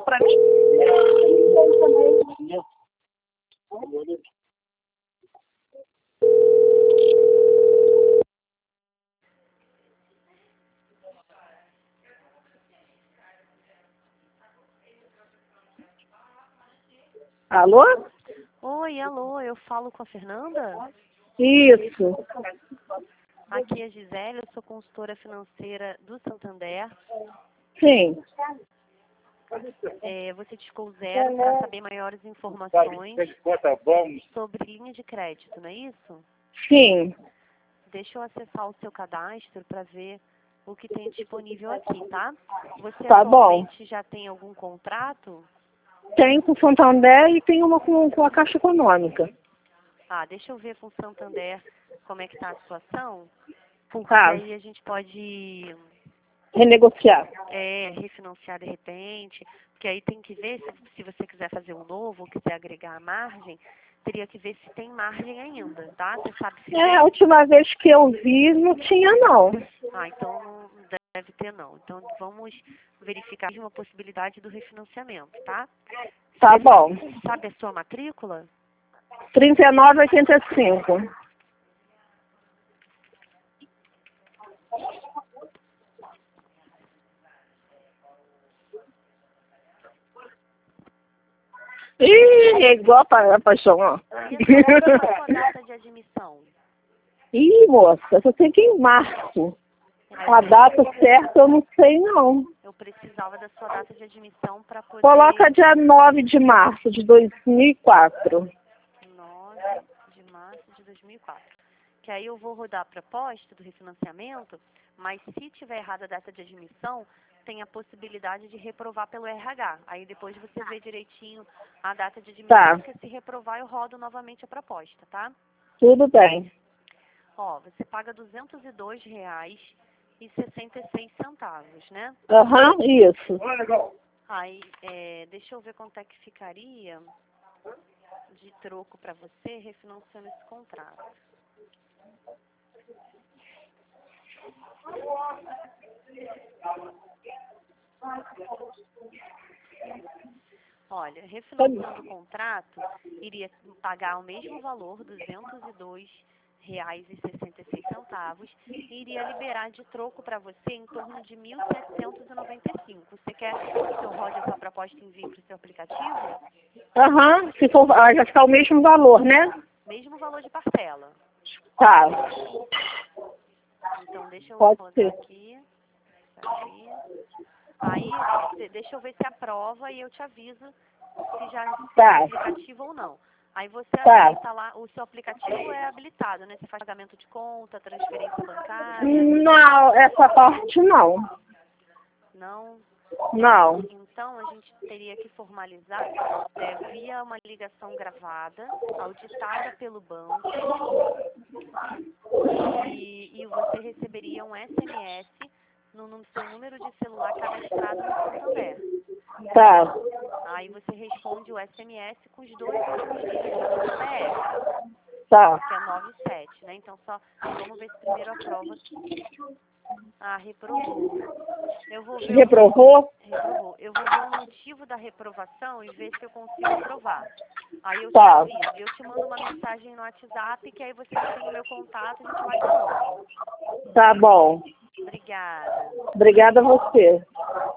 pra mim. Alô? Oi, alô, eu falo com a Fernanda? Isso. Aqui é a Gisele, eu sou consultora financeira do Santander. Sim. Você discou zero para saber maiores informações sobre linha de crédito, não é isso? Sim. Deixa eu acessar o seu cadastro para ver o que tem disponível aqui, tá? Você Tá bom. atualmente já tem algum contrato? Tem com o Santander e tem uma com a Caixa Econômica. Deixa eu ver com o Santander como é que está a situação, porque Tá. aí a gente pode Renegociar. refinanciar de repente, porque aí tem que ver se você quiser fazer um novo ou quiser agregar a margem, teria que ver se tem margem ainda, tá? Você sabe se A última vez que eu vi não tinha não. então não deve ter não. Então vamos verificar uma possibilidade do refinanciamento, tá? Tá bom. Sabe a sua matrícula? 39,85. É igual a paixão, ó. E a sua data de admissão? Moça, eu tenho que ir em março. A data certa eu não sei não. Eu precisava da sua data de admissão para poder... Coloca dia 9 de março de 2004. 9 de março de 2004. Que aí eu vou rodar a proposta do refinanciamento, mas se tiver errada a data de admissão, tem a possibilidade de reprovar pelo RH. Aí depois você vê direitinho a data de admissão, Tá. porque se reprovar eu rodo novamente a proposta, tá? Tudo bem. Ó, você paga R$ 202,66, né? Aham, isso. Aí, deixa eu ver quanto é que ficaria de troco para você refinanciando esse contrato. Olha, refinanciando o contrato, iria pagar o mesmo valor, R$ 202,66, e iria liberar de troco para você em torno de 1.795. Você quer que eu rode essa proposta e envie para o seu aplicativo? Aham, se for, já ficar o mesmo valor, né? Mesmo valor de parcela. Tá. Então, deixa eu Pode rodar ser. aqui. Aí, deixa eu ver se aprova e eu te aviso se já Tá. é aplicativo ou não. Aí você Tá. habilita lá, o seu aplicativo é habilitado, né? Você faz pagamento de conta, transferência bancária. Não, essa parte não. Não? Não. Então, a gente teria que formalizar via uma ligação gravada, auditada pelo banco, e você receberia um SMS no seu número de celular cadastrado no Santander. Tá. Aí você responde o SMS com os 2 últimos dígitos do CPF, Tá. que é 97, né? Então, vamos ver se primeiro aprova aqui. Reprovou. Eu vou ver Reprovou? reprovou. Eu vou ver o motivo da reprovação e ver se eu consigo aprovar. Aí eu te Tá. aviso. Eu te mando uma mensagem no WhatsApp, que aí você já tem o meu contato, a gente marca um novo. Tá bom. Obrigada. Obrigada a você.